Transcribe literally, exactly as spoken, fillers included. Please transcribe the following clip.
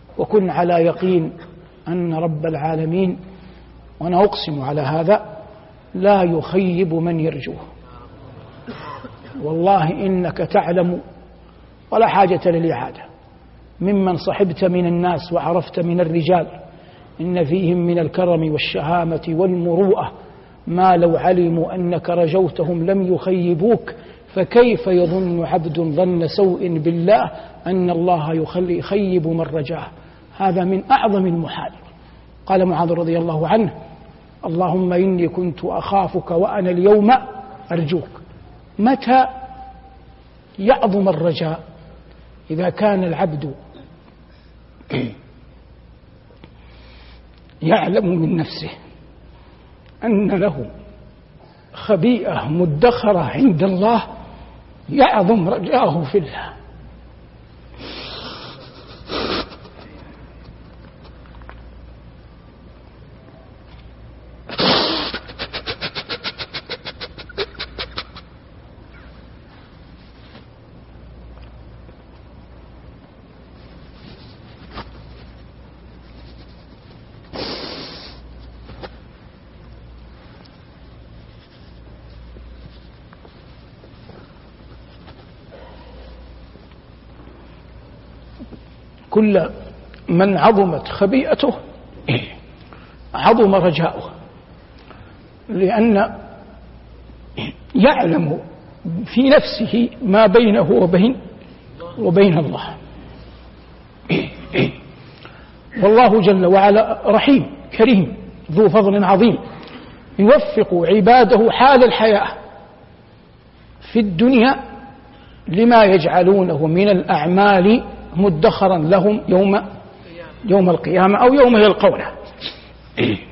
وكن على يقين أن رب العالمين، وأنا أقسم على هذا، لا يخيب من يرجوه. والله إنك تعلم ولا حاجة للإعادة ممن صحبت من الناس وعرفت من الرجال إن فيهم من الكرم والشهامة والمروءة ما لو علموا أنك رجوتهم لم يخيبوك، فكيف يظن عبد ظن سوء بالله أن الله يخيب من رجاه؟ هذا من أعظم المحال. قال معاذ رضي الله عنه: اللهم إني كنت أخافك وأنا اليوم أرجوك. متى يعظم الرجاء؟ إذا كان العبد يعلم من نفسه أن له خبيئة مدخرة عند الله يعظم رجاءه في الله. كل من عظمت خبيئته عظم رجاؤه، لأن يعلم في نفسه ما بينه وبين وبين الله. والله جل وعلا رحيم كريم ذو فضل عظيم، يوفق عباده حال الحياة في الدنيا لما يجعلونه من الأعمال مدخرا لهم يوم يوم القيامة أو يوم يلقونه.